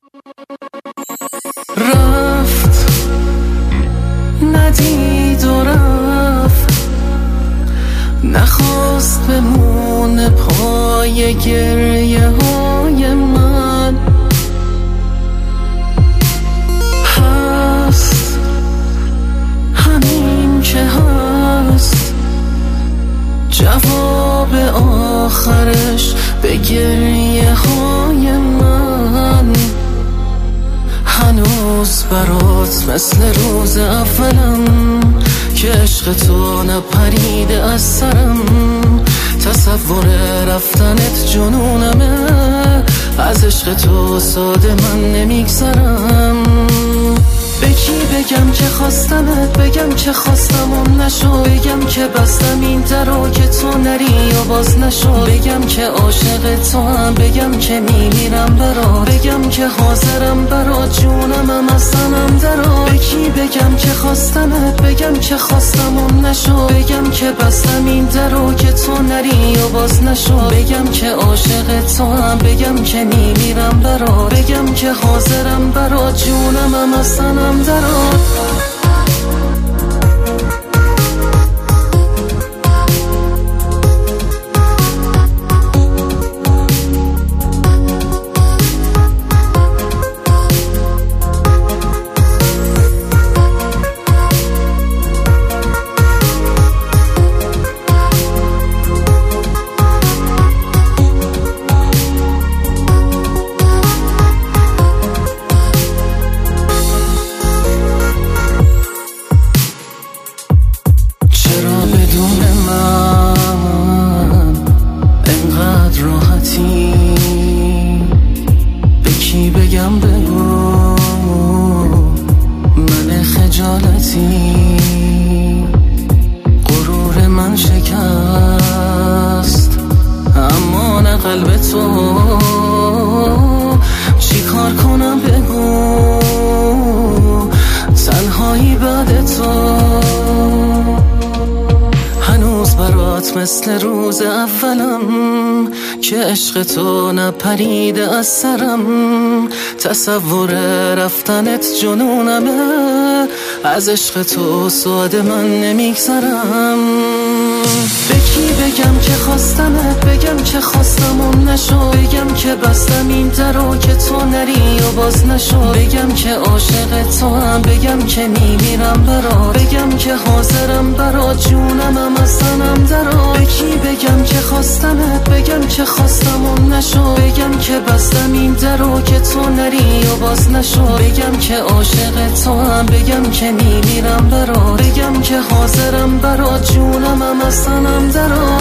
رفت ندید و رفت، نخواست بمونه پای گریه های من. هست همین که هست، جواب آخرش به گریه های من. هنوز برات مثل روز اولم که عشق تو نپریده از سرم. تصور رفتنت جنونمه، از عشق تو ساده من نمیگذرم. به کی بگم که خواستمت، بگم که خواستم و نشو، بگم که بستم این درو که تو نری و باز نشو، بگم که عاشق تو هم، بگم که میمیرم برات، بگم که حاضرم برات جونم از تنم درات. به کی بگم که خواستمت، بگم که خواستم و نشو، بگم که بستم این درو که تو نری و باز نشو، بگم که عاشق تو هم، بگم که میمیرم برات، بگم که حاضرم برات جونم از تنم درات. به کی بگم بگو من خجالتی، غرور من شکست اما نه قلب تو. چی کار کنم بگو، تنهایی بعد تو. هنوز برات مثل روز اولم که عشق تو نپریده از سرم. تصور رفتنت جنونمه، از عشق تو ساده من نمیگذرم. به کی بگم که خواستمت، بگم که خواستم و نشو، بگم که بستم این درو که تو نری و باز نشو، بگم که عاشق تو هم، بگم که میمیرم برات، بگم که حاضرم برات جونم از تنم درات. به کی بگم که خواستمت، بگم که خواستم و نشو، بگم که بستم این درو که تو نری و باز نشو، بگم که عاشق تو هم، بگم که میمیرم برات، بگم که حاضرم برات جونم از تنم درات.